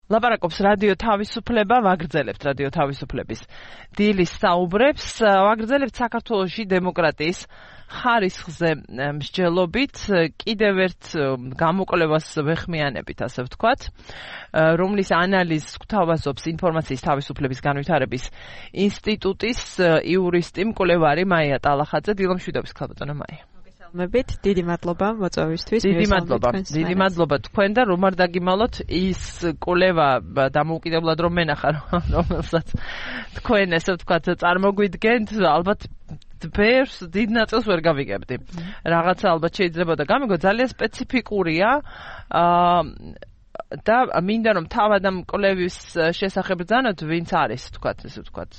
ლაპარაკობს რადიო თავისუფლება, ვაგრძელებთ რადიო თავისუფლების დილის საუბრებს, ვაგრძელებთ საქართველოში დემოკრატიის ხარისხზე მსჯელობით, კიდევ ერთ გამოკვლევას ვეხმიანებით, ასე ვთქვათ, რომლის ანალიზს გვთავაზობს ინფორმაციის თავისუფლების განვითარების ინსტიტუტის იურისტი მკვლევარი მაია ტალახაძე. დილამშვიდობის ქალბატონო მაია. დიდი მადლობა მოწვევისთვის. დიდი მადლობა თქვენ და რომ არ დაგიმალოთ ის კვლევა დამოუკიდებლად რომ მენახა რომელსაც თქვენ ესე ვთქვათ წარმოგვიდგენთ, ალბათ ბევრს დიდ ნაწილს ვერ გავიგებდი. რაღაცა ალბათ შეიძლება და გამიგო, ძალიან სპეციფიკურია და მინდა რომ თავად ამ კვლევის შესახებ ბრძანოთ, ვინც არის ვთქვათ, ესე ვთქვათ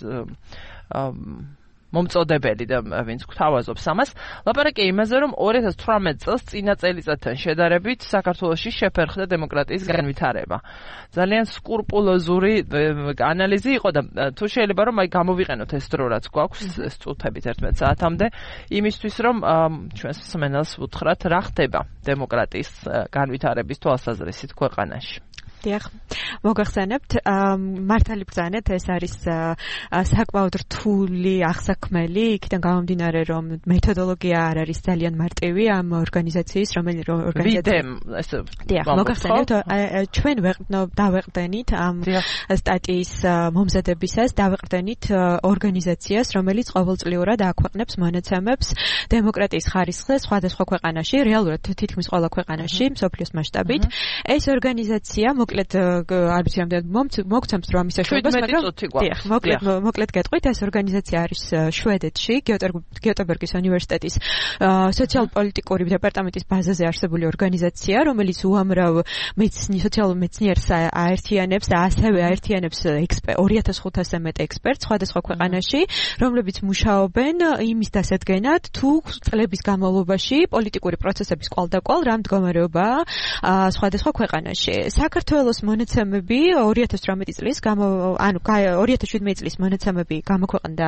მომწოდებელი და ვინც გვთავაზობს ამას. ლაპარაკია იმაზე, რომ 2018 წელს წინა წელიწადთან შედარებით საქართველოში შეფერხდა დემოკრატიის განვითარება. ძალიან სკრუპულოზური ანალიზი იყო და თუ შეიძლება რომ გამოვიყენოთ ეს დრო, რაც გვაქვს, ეს წუთებით 11 საათამდე, იმისთვის რომ ჩვენს მსმენელს ვუთხრათ, რა ხდება დემოკრატიის განვითარების თვალსაზრისით ქვეყანაში. დიახ, მოგახსენებთ, მართალი ბრძანეთ, ეს არის საკმაოდ რთული აღსაქმელი, იქიდან გამომდინარე, რომ მეთოდოლოგია არ არის ძალიან მარტივი ამ ორგანიზაციის, დიახ, მოგახსენებთ, ჩვენ დავეყრდენით ამ სტატიის მომზადებისას, დავეყრდენით ორგანიზაციას, რომელიც ყოველწლიურად აქვეყნებს მონაცემებს დემოკრატიის ხარისხზე სხვადასხვა ქვეყანაში, რეალურად თითქმის ყველა ქვეყანაში, მსოფლიოს მასშტაბით. ეს ორგანიზაცია მოკლედ არ ვიცი რამდენად მოგცემს რომ ამის საშუალებას, მაგრამ მოკლედ გეტყვით, ეს ორგანიზაცია არის შვედეთში, გიოტებერგის უნივერსიტეტის სოციალ-პოლიტიკური დეპარტამენტის ბაზაზე არსებული ორგანიზაცია, რომელიც უამრავ სოციალურ მეცნიერს აერთიანებს და ასევე აერთიანებს 2500-ზე მეტ ექსპერტს სხვადასხვა ქვეყანაში, რომლებიც მუშაობენ იმის დასადგენად, თუ წლების განმავლობაში პოლიტიკური პროცესების კვალდაკვალ რა მდგომარეობაა სხვადასხვა ქვეყანაში. საქართველოს მონაცემები 2018 წლის 2017 წლის მონაცემები გამოქვეყნდა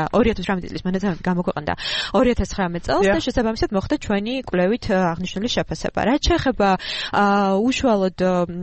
2019 წელს და შესაბამისად მოხდა ჩვენი კვლევით აღნიშნული შეფასება. რაც შეეხება უშუალოდ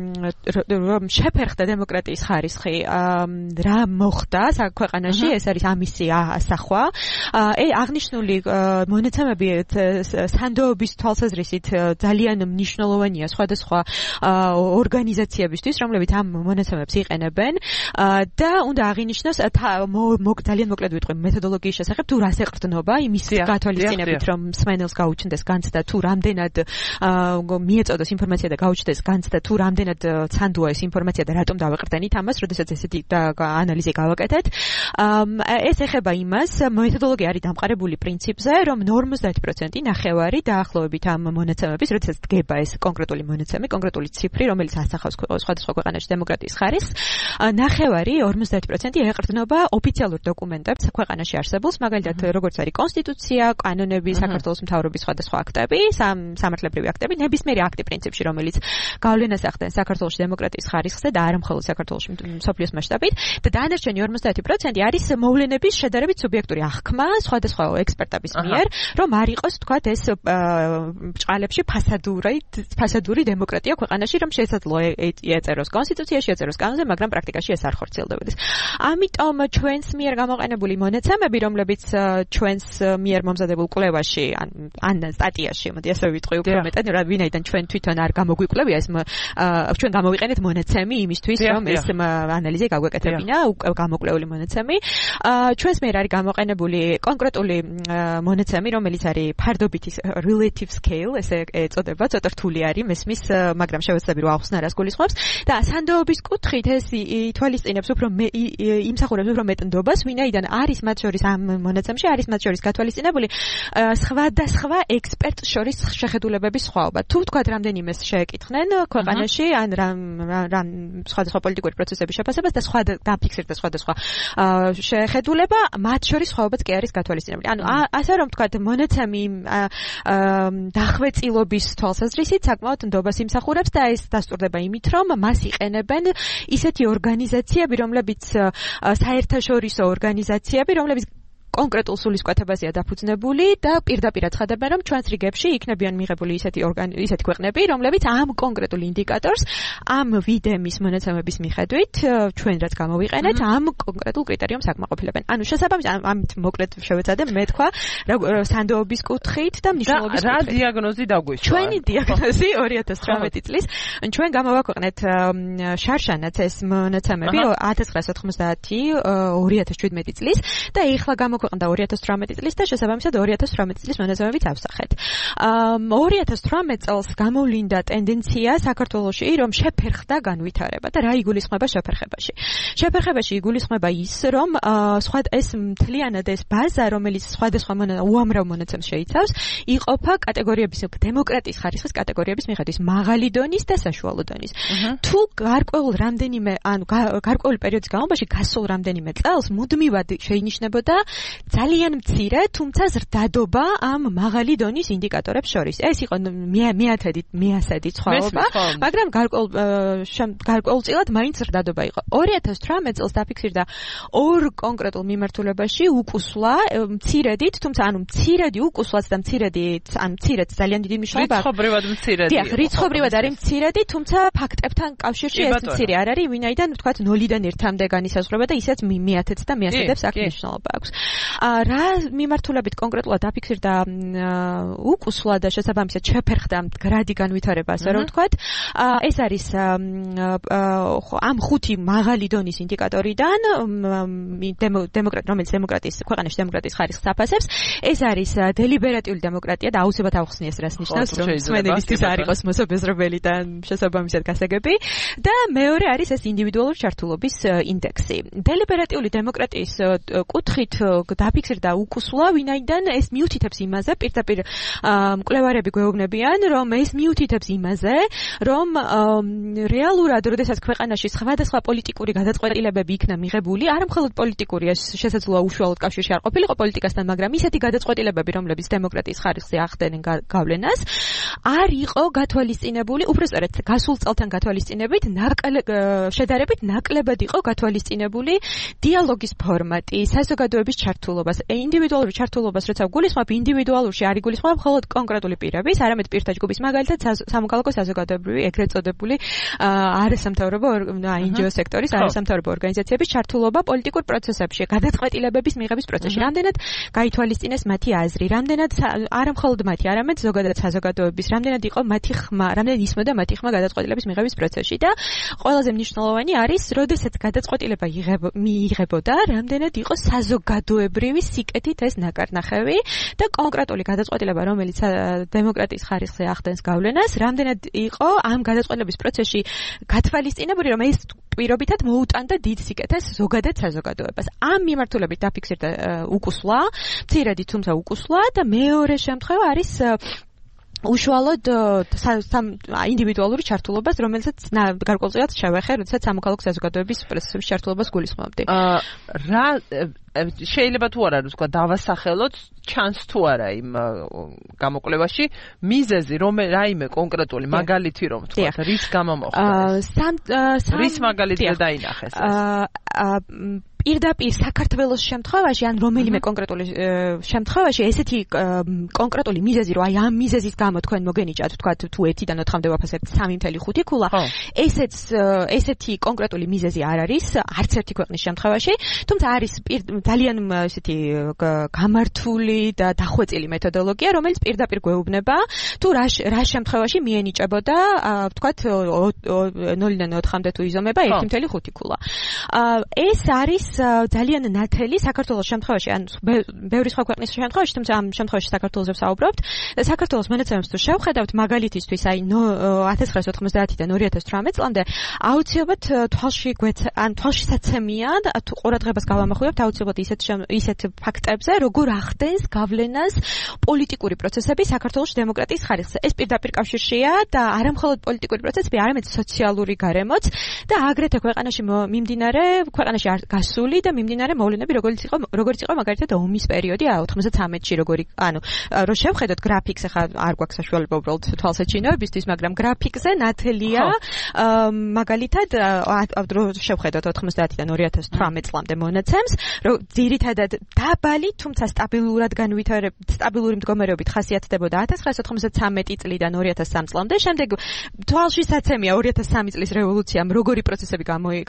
რომ შეფერხდა დემოკრატიის ხარისხი, რა მოხდა ქვეყანაში, ეს არის ამისი ასახვა. აღნიშნული მონაცემები სანდოობის თვალსაზრისით ძალიან მნიშვნელოვანია სხვადასხვა ორგანიზაციებისთვის, რომლებიც ამ მონაცემებს იყენებენ და უნდა აღინიშნოს ძალიან მოკლედ ვიტყვი მეთოდოლოგიის შესახებ, თუ რას ეყრდნობა იმის გათვალისწინებით, რომ მსმენელს გაუჩნდეს განცდა, თუ რამდენად მიეწოდოს ინფორმაცია და გაუჩნდეს განცდა, თუ რამდენად ცანდოა ეს ინფორმაცია და რატომ დავეყრდენით ამას, როდესაც ესეთი ანალიზი გავაკეთეთ. ეს ეხება იმას, მეთოდოლოგია არის დამყარებული პრინციპზე, რომ 50% ნახევარი დაახლოებით ამ მონაცემების, როდესაც დგება ეს კონკრეტული მონაცემი, კონკრეტული ციფრი, რომელიც ასახავს სხვადასხვა ქვეყანაში დემოკრატიის ხარისხს, ნახევარი 50% ეყრდნობა ოფიციალურ დოკუმენტებს ქვეყანაში არსებულს, მაგალითად როგორც არის კონსტიტუცია, კანონები, საქართველოს მთავრობის სხვადასხვა აქტები, სამართლებრივი აქტები, ნებისმიერი აქტი პრინციპში, რომელიც გავლენას ახდენს საქართველოს დემოკრატიის ხარისხზე და არა მხოლოდ საქართველოს მსოფლიოს მასშტაბით და დანარჩენი 50% არის მოვლენების შედარებით სუბიექტური აღქმა სხვადასხვა ექსპერტების მიერ, რომ არ იყოს თქვათ ეს ბჭყალებში ფასადური დემოკრატია ქვეყანაში, რომ შესაძლოა ეწეროს კონსტიტუციაში, ეწეროს კანონზე, მაგრამ პრაქტიკაში ეს არ ხორციელდებოდეს. ამიტომ ჩვენს მიერ გამოყენებული მონაცემები, რომლებიც ჩვენს მიერ მომზადებულ კვლევაში ან სტატიაში, მოდი ასე ვიტყვი უფრო მეტად, ვინაიდან ჩვენ თვითონ არ გამოგვიკვლევია ეს ჩვენ გამოვიყენეთ მონაცემი იმისთვის, რომ ეს ანალიზი გაგვეკეთებინა, გამოკვლეული მონაცემი. ჩვენს მიერ არის გამოყენებული კონკრეტული მონაცემი, რომელიც არის ფარდობითი relative scale, ესე ეწოდება, ცოტა რთული არის მესმის, მაგრამ შევეცდები რომ ახსნა რას გულისხმობს და სანდოობის კუთხით ეს ითვალისწინებს იმსახურებს უფრო მეტ ნდობას, ვინაიდან არის მათ შორის ამ მონაცემში არის მათ შორის გათვალისწინებული სხვადასხვა ექსპერტს შორის შეხედულებების სხვაობა. თუ ვთქვათ რამდენიმე შეეკითხნენ ქვეყანაში ან რამ სხვადასხვა პოლიტიკური პროცესების შეფასებას და დაფიქსირდა სხვადასხვა შეხედულება, მათ შორის სხვაობაც კი არის გათვალისწინებული. ანუ ასე რომ ვთქვათ მონაცემი დახვეწილობის თვალსაზრისით საკმაოდ ნდობას იმსახურებს და ეს დასტურდება იმით, რომ მას იყენებენ ისეთი ორგანიზაციები, რომლებიც საერთაშორისო ორგანიზაციები, რომლებიც კონკრეტულ სულისკვეთებაზეა დაფუძნებული და პირდაპირ აცხადებენ, რომ ჩვენს რიგებში იქნებიან მიღებული ისეთი ქვეყნები, რომლებიც ამ კონკრეტულ ინდიკატორს ამ ვიდემის მონაცემების მიხედვით ჩვენ რაც გამოვიყენეთ, ამ კონკრეტულ კრიტერიუმს აკმაყოფილებენ. ანუ შესაბამისად ამით მოკლედ შევეცადე მე თქვა სანდოობის კუთხით და მნიშვნელობის კუთხით. რა დიაგნოზი დაგვისვა? ჩვენი დიაგნოზი 2018 წლის ჩვენ გამოვაქვეყნეთ შარშანაც ეს მონაცემები 1990-2017 წლის და ეხლა გამოქვეყნდა 2018 წლის და შესაბამისად 2018 წლის მონაცემებიც ავსახეთ. 2018 წელს გამოვლინდა ტენდენცია საქართველოში, რომ შეფერხდა განვითარება და რა იგულისხმება შეფერხებაში. შეფერხებაში იგულისხმება ის, რომ სხვა ეს მთლიანად ეს ბაზა, რომელიც სხვადასხვა უამრავ მონაცემს შეიცავს, იყოფა კატეგორიების დემოკრატიის ხარისხის კატეგორიების მიხედვით მაღალი დონის და საშუალო დონის. თუ გარკვეულ რამდენიმე, ანუ გარკვეული პერიოდის განმავლობაში გასულ რამდენიმე წელს მუდმივად შეინიშნებოდა ძალიან მცირე, თუმცა ზრდადობა ამ მაღალი დონის ინდიკატორებს შორის. ეს იყო მეათედი ცხოველობა, მაგრამ გარკვეულწილად მაინც ზრდადობა იყო. 2018 წელს დაფიქსირდა ორ კონკრეტულ მიმართულებაში უკუსვლა მცირედით, თუმცა ანუ მცირედი უკუსვლაც და მცირედს ძალიან დიდი მნიშვნელობა აქვს. რიცხობრივად მცირედი. დიახ, რიცხობრივად არის მცირედი, თუმცა ფაქტებთან კავშირში ეს მცირე არ არის, ვინაიდან ვთქვათ 0-დან 1-მდე განისაზღვრება და ისეც მეათედს და მეასედებს აქ მნიშვნელობა აქვს. რა მიმართულებით კონკრეტულად დაფიქსირდა უკუსვლა და შესაბამისად შეფერხდა მდგრადი განვითარება, ასე რომ ვთქვათ, ეს არის ამ ხუთი მაღალი დონის ინდიკატორიდან რომელიც ქვეყანაში დემოკრატიის ხარისხს აფასებს, ეს არის დელიბერატიული დემოკრატია და აუცილებლად ავხსნიეს რას ნიშნავს, რომ მსმენელისთვის არ იყოს მოსაბეზრებელი და შესაბამისად გასაგები და მეორე არის ეს ინდივიდუალური ჩართულობის ინდექსი. დელიბერატიული დემოკრატიის კუთხით დაფიქსირდა უკუსვლა, ვინაიდან ეს მიუთითებს იმაზე, პირდაპირ მკვლევარები გვეუბნებიან, რომ ეს მიუთითებს იმაზე, რომ რეალურად, როდესაც ქვეყანაში სხვადასხვა პოლიტიკური გადაწყვეტილებები იქნა მიღებული, არა მხოლოდ პოლიტიკური, ეს შესაძლოა უშუალოდ კავშირში არ ყოფილიყო პოლიტიკასთან, მაგრამ ისეთი გადაწყვეტილებები, რომლებიც დემოკრატიის ხარისხზე ახდენენ გავლენას, არ იყო გათვალისწინებული, უბრალოდ გასულ წელთან გათვალისწინებით, შედარებით ნაკლებად იყო გათვალისწინებული დიალოგის ფორმატი, საზოგადოების ჩართულობას, ინდივიდუალური ჩართულობას, როცა გულისხმობ, ინდივიდუალურში არ იგულისხმება მხოლოდ კონკრეტული პირების, არამედ პირთა ჯგუფის, მაგალითად სამოქალაქო საზოგადოებრივი, ეგრეთ წოდებული არასამთავრობო NGO სექტორის არასამთავრობო ორგანიზაციების ჩართულობა პოლიტიკურ პროცესებში, გადაწყვეტილებების მიღების პროცესში. რამდენად გაითვალისწინეს მათი აზრი, რამდენად არა მხოლოდ მათი, არამედ ზოგადად საზოგადოების, რამდენად იყო მათი ხმა, რამდენად ისმოდა მათი ხმა გადაწყვეტილების მიღების პროცესში და ყველაზე მნიშვნელოვანი არის, როდესაც გადაწყვეტილება მიიღებოდა, რამდენად იყო საზოგადოებრივი სიკეთით ეს ნაკარნახევი და კონკრეტული გადაწყვეტილება, რომელიც დემოკრატიის ხარისხზე ახდენს გავლენას, რამდენად იყო ამ გადაწყვეტილების პროცესში გათვალისწინებული, რომ ეს პირობითად მოუტანდა დიდ სიკეთეს ზოგადად საზოგადოებას. ამ მიმართულებით დაფიქსირდა უკუსვლა, მცირედი თუმცა უკუსვლა და მეორე შემთხვევა არის უშუალოდ ინდივიდუალური ჩართულობას, რომელსაც გარკვეულწილად შევეხე, როდესაც სამოქალაქო საზოგადოების პროცესებში ჩართულობას გულისხმობდი. რა შეიძლება თუ არა ვთქვა დავასახელოთ, ჩანს თუ არა იმ გამოკვლევაში მიზეზი, რაიმე კონკრეტული მაგალითი რომ ვთქვა, რის გამო მოხდა? რის მაგალითზე დაინახეს ეს? პირდაპირ საქართველოს შემთხვევაში ან რომელიმე კონკრეტული შემთხვევაში ესეთი კონკრეტული მიზეზი, რომ აი ამ მიზეზის გამო თქვენ მოგენიჭათ, ვთქვათ, თუ 1-დან 4-მდე ვაფასებთ 3.5 ქულა, ესეთი კონკრეტული მიზეზი არ არის არც ერთი ქვეყნის შემთხვევაში, თუმცა არის ძალიან ესეთი გამართული და დახვეწილი მეთოდოლოგია, რომელიც პირდაპირ გვეუბნება, თუ რა შემთხვევაში მიენიჭებოდა, ვთქვათ, 0-დან 4-მდე თუ იზომება 1.5 ქულა. ეს არის ძალიან ნათელი საქართველოს შემთხვევაში, ან ბევრი სხვა ქვეყნის შემთხვევაში, თუმცა ამ შემთხვევაში საქართველოზე ვსაუბრობთ. საქართველოს მონაცემებს თუ შევხედავთ, მაგალითისთვის, აი 1990-დან 2018 წლამდე აუცილებლად თვალშისაცემია, თუ ყურადღებას გავამახვილებთ აუცილებლად ისეთ ფაქტებზე, როგორ ახდენს გავლენას პოლიტიკური პროცესები საქართველოს დემოკრატიის ხარისხზე. ეს პირდაპირ კავშირშია და არა მხოლოდ პოლიტიკური პროცესები, არამედ სოციალური გარემოც და აგრეთვე ქვეყანაში მიმდინარე, ქვეყანაში გასული შესული და მიმდინარე მოვლენები როგორც იყო მაგალითად ომის პერიოდი 93-ში როგორი ანუ რო შევხედოთ გრაფიკს ახლა არ გვაქვს საშუალება უბრალოდ თვალსაჩინოებისთვის მაგრამ გრაფიკზე ნათელია მაგალითად რო შევხედოთ 90-დან 2018 წლამდე მონაცემს რომ ძირითადად დაბალი თუმცა სტაბილური მდგომარეობით ხასიათდებოდა 1993 წლიდან 2003 წლამდე შემდეგ თვალშისაცემია 2003 წლის რევოლუციამ როგორი პროცესები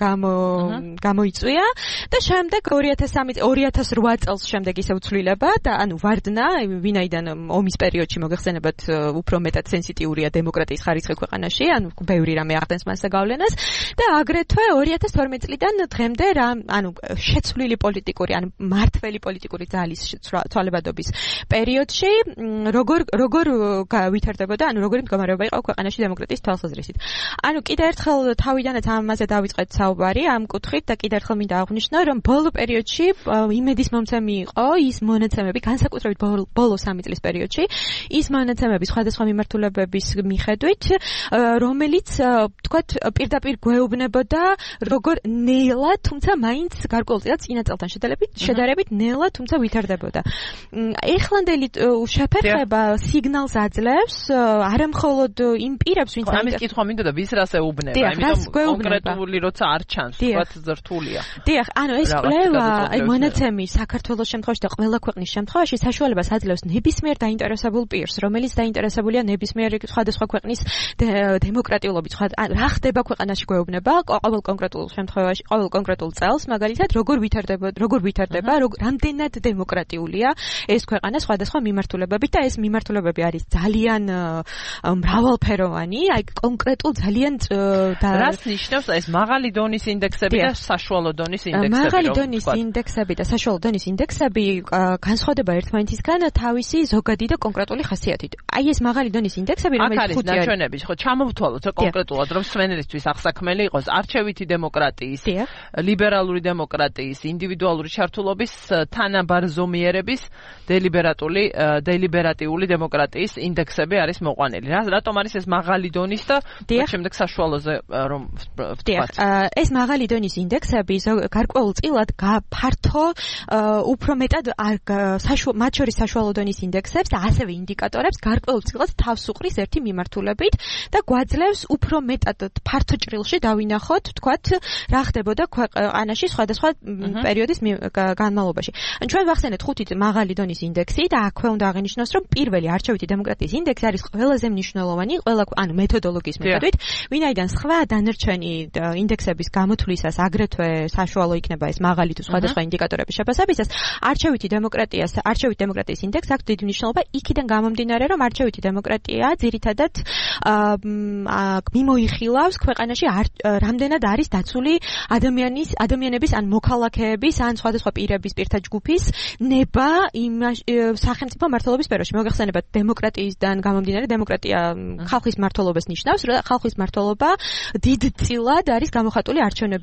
გამოიწვია და შემდეგ 2008 წელს შემდეგ ისევ ცვლილება და ანუ ვარდნა ვინაიდან ომის პერიოდში მოგეხსენებათ უფრო მეტად სენსიტიურია დემოკრატიის ხარისხი ქვეყანაში ანუ ბევრი რამე ახდენს მასზე გავლენას და აგრეთვე 2012 წლიდან დღემდე ანუ შეცვლილი პოლიტიკური ანუ მართველი პოლიტიკური ძალის ცვალებადობის პერიოდში როგორ ვითარდებოდა ანუ როგორი მდგომარეობა იყო ქვეყანაში დემოკრატიის თვალსაზრისით ანუ კიდე ერთხელ თავიდანაც ამაზე დავიწყეთ საუბარი ამ კუთხით და კიდე ერთხელ მინდა აღვნიშნო რომ ბოლო პერიოდში იმედის მომცემი იყო ის მონაცემები განსაკუთრებით ბოლო 3 წლის პერიოდში ის მონაცემები სხვადასხვა მიმართულებების მიხედვით რომელიც თქვათ პირდაპირ გვეუბნებოდა როგორ ნელა თუმცა მაინც გარკვეულწილად წინა წელთან შედარებით ნელა თუმცა ვითარდებოდა ეხლანდელი შეფერხება სიგნალს აძლევს არამხოლოდ იმ პირებს ვინც ამის კითხვა მინდოდა ვის რას ეუბნება იმიტომ კონკრეტული როცა არ ჩანს თქვათ ზრთულია დიახ ანუ ეს კვლევა მონაცემი საქართველოს შემთხვევაში და ყველა ქვეყნის შემთხვევაში საშუალებას აძლევს ნებისმიერ დაინტერესებულ პირს რომელიც დაინტერესებულია ნებისმიერ სხვადასხვა ქვეყნის დემოკრატიულობით რა ხდება ქვეყანაში გვეუბნება ყოველ კონკრეტულ შემთხვევაში ყოველ კონკრეტულ წელს მაგალითად როგორ ვითარდება რამდენად დემოკრატიულია ეს ქვეყანა სხვადასხვა მიმართულებებით და ეს მიმართულებები არის ძალიან მრავალფეროვანი აი კონკრეტულ ძალიან რას ნიშნავს ეს მაღალი დონის ინდექსები და საშუალო დონის ინდექსები მაღალი დონის ინდექსები და საშუალო დონის ინდექსები განსხვავდება ერთმანეთისგან თავისი ზოგადი და კონკრეტული ხასიათით აი ეს მაღალი დონის ინდექსები რომელიც ხუთი არის ნაჩვენები ხო ჩამოვთვალოთ კონკრეტულად რომ სვენელისთვის აღსაქმელი იყოს არჩევითი დემოკრატიის ლიბერალური დემოკრატიის ინდივიდუალური ჩართულობის თანაბარზომიერების დელიბერატიული დემოკრატიის ინდექსები არის მოყვანილი რატომ არის ეს მაღალი დონის და შემდეგ საშუალოზე რომ ვთქვათ ეს მაღალი დონის ინდექსები გარკვეულწილად ფართო უფრო მეტად მათ შორის საშუალო დონის ინდექსებს და ასევე ინდიკატორებს გარკვეულწილად თავს უყრის ერთი მიმართულებით და გვაძლევს უფრო მეტად ფართო ჭრილში დავინახოთ თქვათ რა ხდებოდა ქვეყანაში სხვადასხვა პერიოდის განმავლობაში ჩვენ ვახსენეთ ხუთი მაღალი დონის ინდექსი და აქვე უნდა აღინიშნოს რომ პირველი არჩევითი დემოკრატიის ინდექსი არის ყველაზე მნიშვნელოვანი ანუ მეთოდოლოგიის მიხედვით ვინაიდან სხვა დანარჩენი ინდექსების გამოთვლისას აგრეთვე საშუალო იქნება ეს მაღალი თუ სხვადასხვა ინდიკატორების შეფასებისას არჩევითი დემოკრატიის ინდექსს აქვს დიდი მნიშვნელობა იქიდან გამომდინარე რომ არჩევითი დემოკრატია ძირითადად მიმოიხილავს ქვეყანაში რამდენად არის დაცული ადამიანების ან მოქალაქეების ან სხვადასხვა პირთა ჯგუფის ნება სახელმწიფო მმართველობის სფეროში მოგეხსენებათ დემოკრატიისგან გამომდინარე დემოკრატია ხალხის მმართველობას ნიშნავს რა ხალხის მმართველობა დიდწილად არის გამოხატული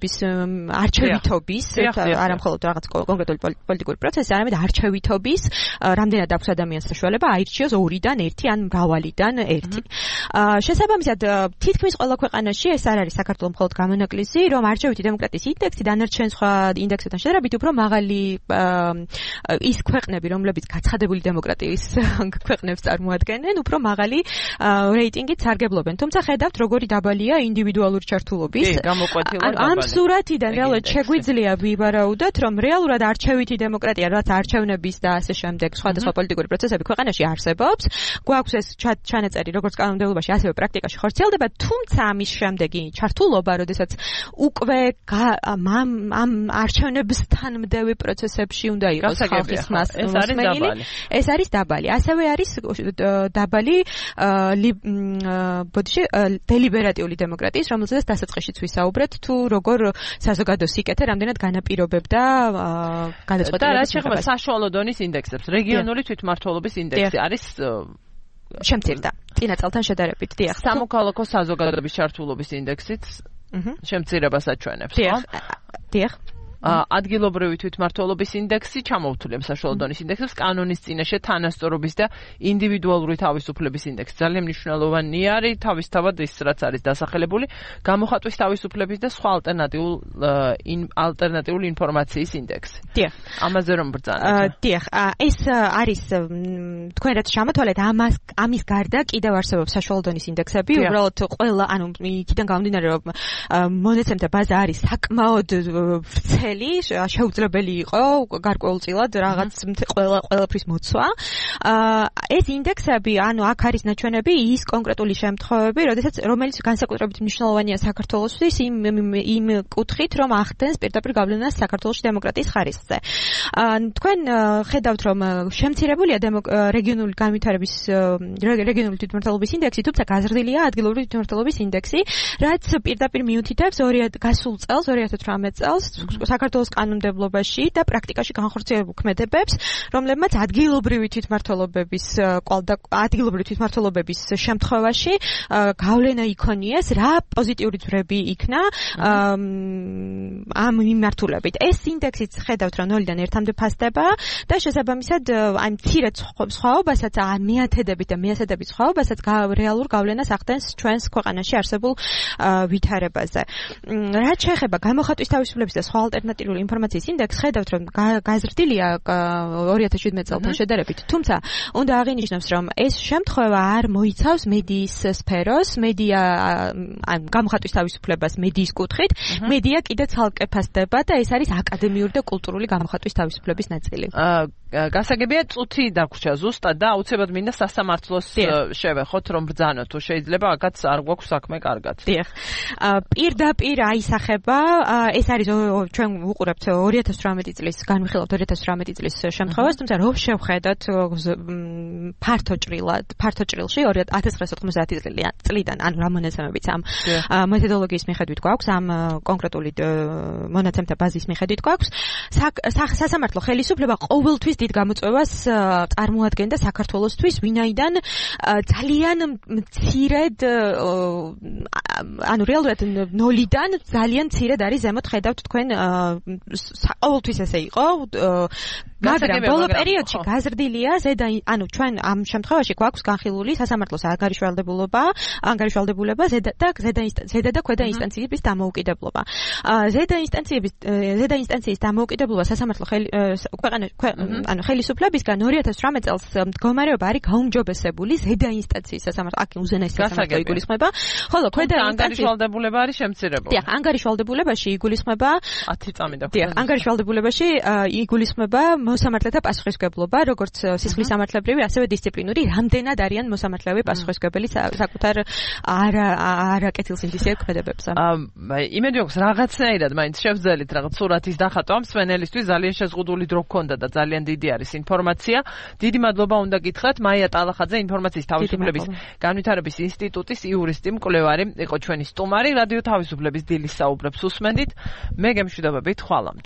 არჩევითობის არამხოლოდ რაღაც კონკრეტული პოლიტიკური პროცესი არამედ არჩევითობის რამდენად აქვს ადამიანს საშუალება აირჩიოს 2-დან 1 ან მრავალიდან 1 შესაბამისად თითქმის ყველა ქვეყანაში ეს არ არის საქართველოს მხოლოდ გამონაკლისი რომ არჩევითი დემოკრატიის ინდექსი დანარჩენ სხვა ინდექსებთან შედარებით უფრო მაღალი ის ქვეყნები რომლებიც გაცხადებული დემოკრატიის ქვეყნებს წარმოადგენენ უფრო მაღალი რეიტინგით სარგებლობენ თუმცა ხედავთ როგორი დაბალია ინდივიდუალური ჩართულობის ამ სურათიდან რეალურად შეგვიძლია ვივარაუდოთ რომ რეალურად არჩევითი დემოკრატია რაც არჩევნების და ასე შემდეგ სხვადასხვა პოლიტიკური პროცესები ქვეყანაში არსებობს გვაქვს ეს ჩანაწერი როგორც კანონმდებლობაში ასევე პრაქტიკაში ხორციელდება თუმცა ამის შემდეგი ჩართულობა როდესაც უკვე ამ არჩევნებსთან მდევი პროცესებში უნდა იყოს ხალხის მოსმენილი ეს არის დაბალი ასევე არის დაბალი დელიბერატიული დემოკრატიის რომელზეც დასაწყისშიც ვისაუბრეთ თუ როგორ საზოგადო სიკეთე რამდენად განაპირობებდა გადაწყვეტილებას და რაც შეეხება საშუალო დონის ინდექსებს რეგიონული თვითმმართველობის ინდექსი არის შემცირდა წინა წელთან შედარებით დიახ სამოქალაქო საზოგადოების ჩართულობის ინდექსით შემცირებას აჩვენებს ხო დიახ ადგილობრივი თვითმმართველობის ინდექსი ჩამოუთვლია საშუალო დონის ინდექსებს, კანონის წინაშე თანასწორობის და ინდივიდუალური თავისუფლების ინდექსი. ძალიან მნიშვნელოვანი არის თავისთავად ის, რაც არის დასახელებული, გამოხატვის თავისუფლების და სხვა ალტერნატიული ინფორმაციის ინდექსი. დიახ. ამაზე რომ ბრძანეთ. დიახ, ეს არის თქვენ რაც შემოთვალეთ, ამის გარდა კიდევ არსებობს საშუალო დონის ინდექსები, უბრალოდ ყველა, იქიდან გამომდინარე, რომ მონაცემთა ბაზა არის საკმაოდ ვრცელი, შეუძლებელი იყო გარკვეულწილად რაღაც ყველაფრის მოცვა. ეს ინდექსები, აქ არის ნაჩვენები ის კონკრეტული შემთხვევები, რომელიც განსაკუთრებით მნიშვნელოვანია საქართველოსთვის იმ კუთხით, რომ ახდენს პირდაპირ გავლენას საქართველოს დემოკრატიის ხარისხზე. თქვენ ხედავთ, რომ შემცირებულია რეგიონული განვითარების რეგიონული თვითმმართველობის ინდექსი, თუმცა გაზრდილია ადგილობრივი თვითმმართველობის ინდექსი, რაც პირდაპირ მიუთითებს გასულ წელს, 2018 წელს საქართველოს კანონმდებლობაში და პრაქტიკაში განხორციელებულ ქმედებებს, რომლებმაც ადგილობრივი თვითმმართველობების შემთხვევაში გავლენა იქონიეს, რა პოზიტიური ძვრები იქნა ამ მიმართულებით. ეს ინდექსიც ხედავთ, რომ 0-დან 1-მდე ფასდება და შესაბამისად აი მცირე სხვაობასაც, მეათედებით და მეასედებით სხვაობასაც რეალურ გავლენას ახდენს ჩვენს ქვეყანაში არსებულ ვითარებაზე. რაც შეეხება გამოხატვის თავისუფლების და სხვა ალტერნატიული ინფორმაციის ინდექსს, ხედავთ, რომ გაზრდილია 2017 წელთან შედარებით, თუმცა უნდა აღინიშნოს, რომ ეს შემთხვევა არ მოიცავს მედიის სფეროს, გამოხატვის თავისუფლებას მედიის კუთხით, მედია კიდე ცალკე ფასდება და ეს არის აკადემიური და კულტურული გამოხატვის თავისუფლების ნაწილი. გასაგებია წუთი დაგვრჩა ზუსტად და აუცილებლად მინდა სასამართლოს შევეხოთ, რომ ბრძანოთ, თუ შეიძლება აქაც არ გვაქვს საქმე კარგად. დიახ. პირდაპირ აისახება, ეს არის ჩვენ ვუყურებთ 2018 წლის, განვიხილავთ 2018 წლის შემთხვევას, თუმცა რომ შევხედოთ ფართო ჭრილში 1990 წლიდან, ანუ რა მონაცემებიც ამ მეთოდოლოგიის მიხედვით გვაქვს, ამ კონკრეტული მონაცემთა ბაზის მიხედვით გვაქვს, სასამართლო ხელისუფლება ყოველთვის დიდ გამოწვევას წარმოადგენდა საქართველოსთვის, ვინაიდან ძალიან მცირედ რეალურად 0-დან ძალიან მცირედ არის ზემოთ ხედავთ თქვენ ყოველთვის ესე იყო, მაგრამ ბოლო პერიოდში გაზრდილია ჩვენ ამ შემთხვევაში გვაქვს განხილული სასამართლოს ანგარიშვალდებულება ზედა და ქვედა ინსტანციების დამოუკიდებლობა. ზედა ინსტანციის დამოუკიდებლობა სასამართლო ხელისუფლებისგან 2018 წელს მდგომარეობა არის გაუმჯობესებული ზედა ინსტანციის სასამართლო, აქ უზენაესი სასამართლო იგულისხმება, ხოლო ქვედა ანგარიშვალდებულება არის შემცირებული. დიახ, ანგარიშვალდებულებაში იგულისხმება 10 წამი და დიახ, ანგარიშვალდებულებაში იგულისხმება მოსამართლეთა პასუხისმგებლობა, როგორც სისხლის სამართლებრივი, ასევე დისციპლინური, რამდენად არიან მოსამართლეები პასუხისმგებელი საკუთარ არაკეთილსინდისიერ ქმედებებზე. იმედი აქვს რაღაცნაირად მაინც შევძელით რაღაც სურათის დახატვა მსმენელისთვის, ძალიან შეზღუდული დრო გქონდა და ძალიან დიდი არის ინფორმაცია. დიდი მადლობა უნდა გითხრათ მაია ტალახაძე, ინფორმაციის თავისუფლების განვითარების ინსტიტუტის იურისტი მკვლევარი იყო ჩვენი სტუმარი. რადიო თავისუფლების დილის საუბრებს უსმენდით. მე გემშვიდობებით, ხვალამდე.